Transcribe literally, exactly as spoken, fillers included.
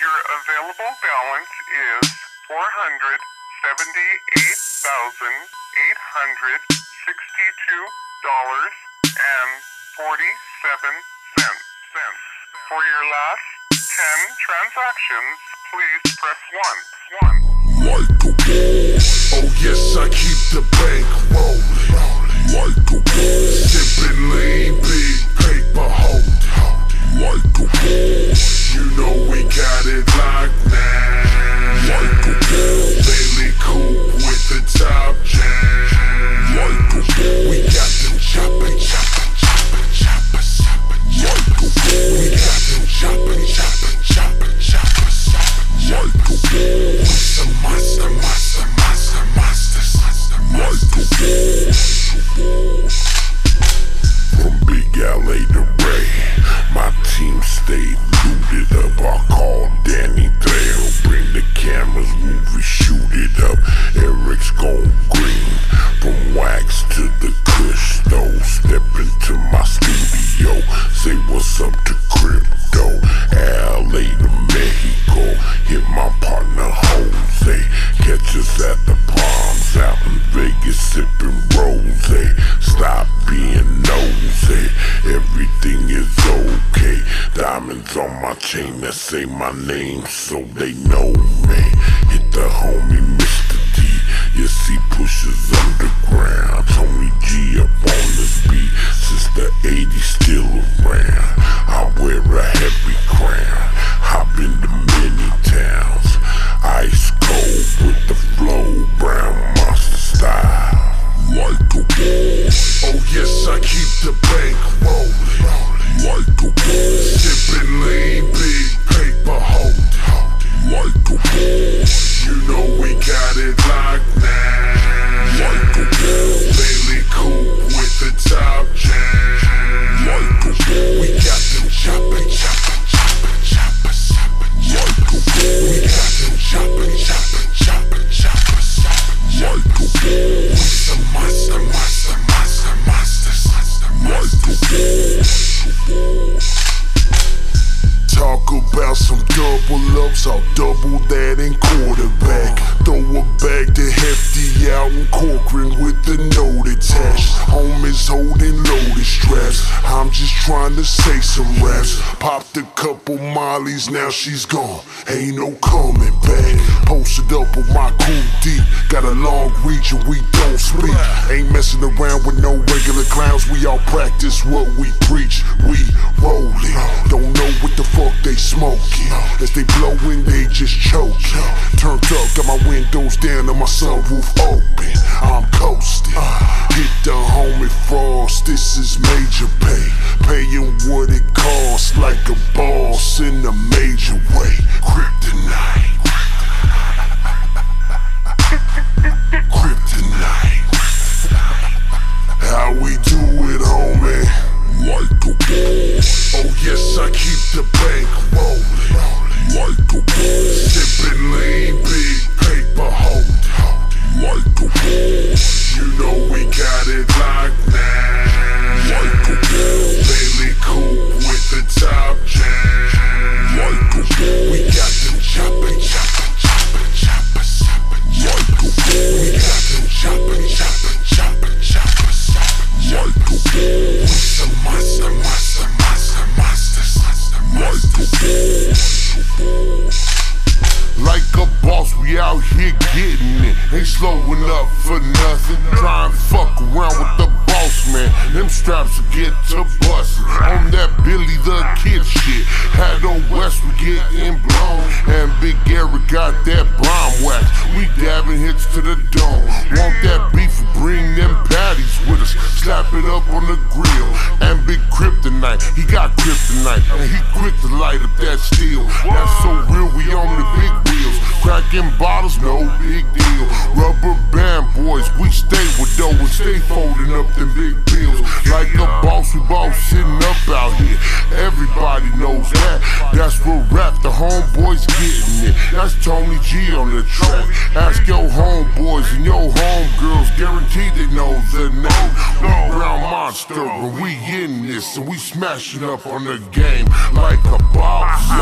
Your available balance is four hundred seventy-eight thousand eight hundred sixty-two dollars and forty-seven cents. For your last ten transactions, please press one. one. Like a boss. Oh yes, I keep the bank rolling. Like a boss. Sipping lean, big paper holding. Like a boss. You know we got it locked now. Like a boss. Daily coupe with the top jam. Like a boss. We got them chopping, chopping, chopping, chopping, chopping. Like a boss. We got them chopping, chopping, chopping, chopping, chopping. Like a boss. We some monster, monster, monster, monsters. Like a boss. From Big L A to Ray, my team stayed looted up. I called Danny Trejo, bring the cameras, movie, shoot it up. Eric's gone green, from wax to the kush though. Step into my studio, say what's up to crypto. L A to Mexico, hit my partner Jose. Catch us at the Palms out in Vegas, sipping rose. Stop being nosy, everything is okay. Diamonds on my chain that say my name so they know me. Hit the homie Mister D, yes he pushes underground. Tony G up on this beat, since the eighties still around. I wear a heavy crown, I've been to many towns. Ice cold with the flow, brown monster style. Like a boss. Oh yes, I keep the bank rolling. Like a boss. Sipping lean, big paper holding. Like a boss. You know we got it locked now. Like a boss. Daily coupe with the top jam. Like a boss. We got them chopping, chopping, chopping, chopping, chopping. Like a boss. We got them chopping, chopping, chopping, chopping, chopping. Like a boss. We some monster, monster, monster, monsters. Like a boss. Talk about some double ups, I'll double that in quarterback. Throw a bag to Hefty out in Corcoran with the note attached. Homies holding loaded straps, I'm just trying to say some raps. Popped a couple mollies, now she's gone, ain't no coming back. Posted up with my crew deep, got a long reach and we don't speak. Ain't messing around with no regular clowns, we all practice what we preach. We rollin', don't know what the fuck they smoking. As they blowin', they just choking. Turned up, got my windows down and my sunroof open. I'm coasting. Hit the homie Frost, this is major pay. Paying what it costs like a boss in a major way. Kryptonite. Kryptonite. How we do it, homie? Like a boss. Oh yes, I keep the bank rolling. Like a boss. Sipping lean, big paper holding. Like a boss. You know we got it locked now. Like a boss. Daily coupe with the top jam. Like a boss. We got them chopping, chopping, chopping, chopping, chopping. Like a boss. We got them chopping, chopping, chopping, chopping, chopping. Like a boss. We some monster, monster, monster, monsters. Like a boss. Like a boss, we out here getting it. Ain't slowing up for nothing. Try and fuck around with the boss, man. Them straps will get to bustin'. On that Billy the Kid shit. Had on West, we getting blown. And Big Eric got that brown wax. We dabbing hits to the dome. Want that beef, bring them patties with us. Slap it up on the grill. And Big Kryptonite, he got kryptonite. And he quick to light up that steel. That's so real, we on the big wheels. Cracking bottles, no big deal. Rubber band boys, we stay with dough and stay folding up them big bills. Like a boss, we both sitting up out here. Everybody knows that. That's what rap, the homeboys getting it. That's Tony G on the track. Ask your homeboys and your homegirls, guaranteed they know the name. We Brown Monster, and we in this, and we smashing up on the game like a boss.